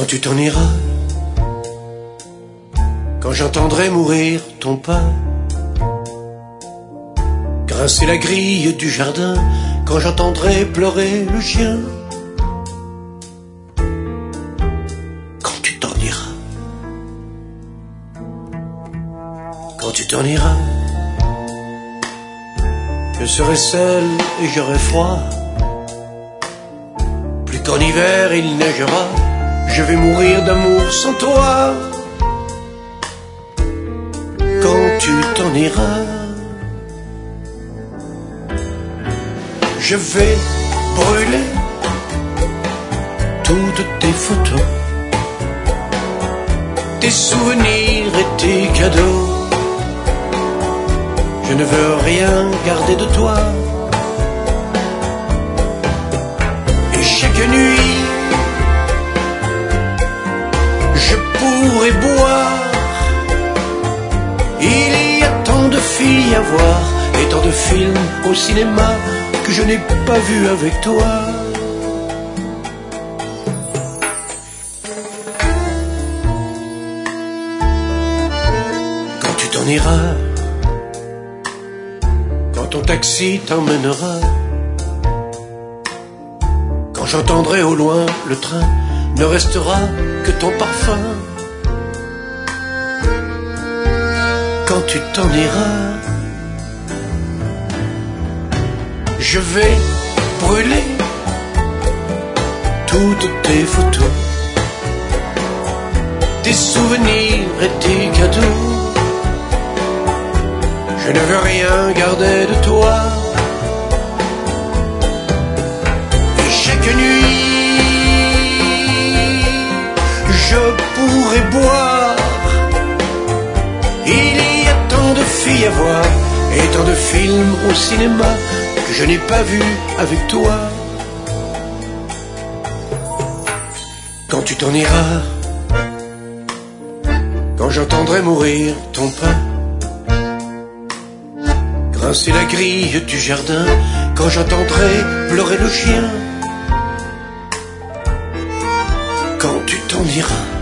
Quand tu t'en iras, quand j'entendrai mourir ton pas, grincer la grille du jardin, quand j'entendrai pleurer le chien. Quand tu t'en iras, quand tu t'en iras, je serai seul et j'aurai froid. Plus qu'en hiver il neigera, je vais mourir d'amour sans toi. Quand tu t'en iras, je vais brûler toutes tes photos, tes souvenirs et tes cadeaux. Je ne veux rien garder de toi. Et chaque nuit, je pourrais boire. Il y a tant de filles à voir et tant de films au cinéma que je n'ai pas vu avec toi. Quand tu t'en iras, quand ton taxi t'emmènera, quand j'entendrai au loin le train, ne restera que ton parfum. Quand tu t'en iras, je vais brûler toutes tes photos, tes souvenirs et tes cadeaux. Je ne veux rien garder de toi. Et chaque nuit, je pourrais boire. Il y a tant de filles à voir et tant de films au cinéma que je n'ai pas vu avec toi. Quand tu t'en iras, quand j'entendrai mourir ton pain, grincer la grille du jardin, quand j'entendrai pleurer le chien. Quand tu t'en iras,